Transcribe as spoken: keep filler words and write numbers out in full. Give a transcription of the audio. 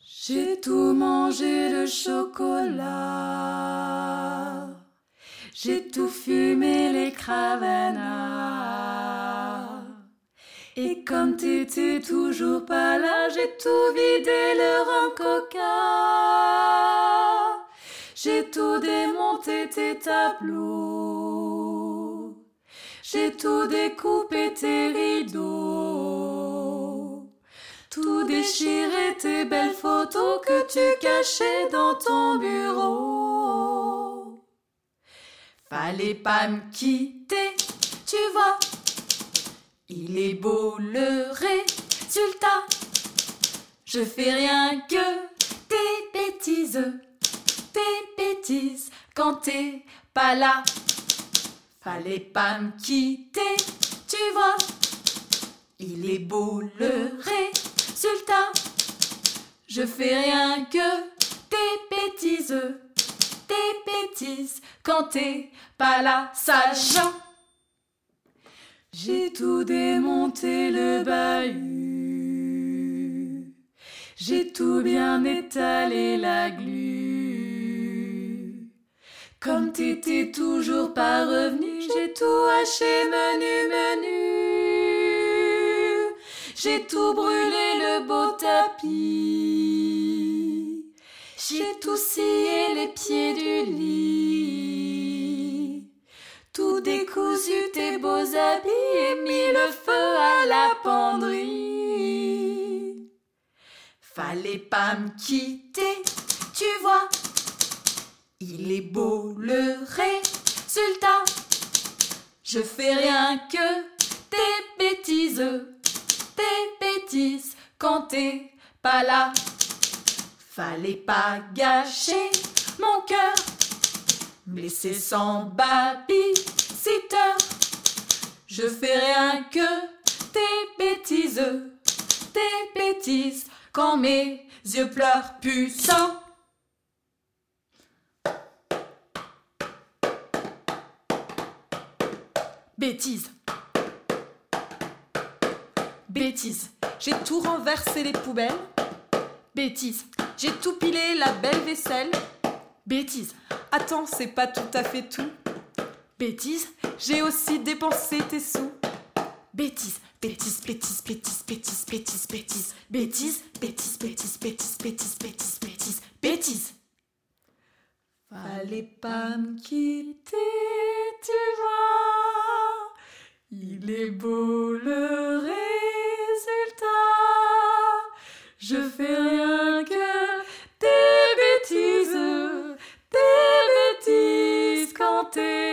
J'ai tout mangé le chocolat, j'ai tout fumé les cravenas. Et comme t'étais toujours pas là, j'ai tout vidé le rhum coca. J'ai tout démonté tes tableaux, j'ai tout découpé tes rideaux, tout déchiré tes belles photos que tu cachais dans ton bureau. Fallait pas me quitter, tu vois, il est beau le résultat. Je fais rien que des bêtises, des bêtises quand t'es pas là. Fallait pas me quitter, tu vois, il est beau le résultat. Je fais rien que des bêtises, des bêtises quand t'es pas là, sale Jean. J'ai tout démonté le bahut, j'ai tout bien étalé la glu. Comme t'étais toujours pas revenu, j'ai tout haché menu menu. J'ai tout brûlé le beau tapis, j'ai tout scié les pieds du lit, tout décousu tes beaux habits et mis le feu à la penderie. Fallait pas me quitter, tu vois, il est beau le résultat. Je fais rien que des bêtises, des bêtises quand t'es pas là. Fallait pas gâcher mon cœur, me laisser sans babysitter. Je fais rien que des bêtises, des bêtises quand mes yeux pleurent puissants. Bêtises, bêtises, j'ai tout renversé les poubelles. Bêtises, j'ai tout pilé la belle vaisselle. Bêtises, attends, c'est pas tout à fait tout. Bêtises, j'ai aussi dépensé tes sous. Bêtises, bêtises, bêtises, bêtises, bêtises, bêtises, bêtises, bêtises, bêtises, bêtises, bêtises, bêtises, bêtises, bêtises, bêtises. Fallait pas me quitter, tu vois, il est beau le résultat. Je fais rien que des bêtises, des bêtises quand t'es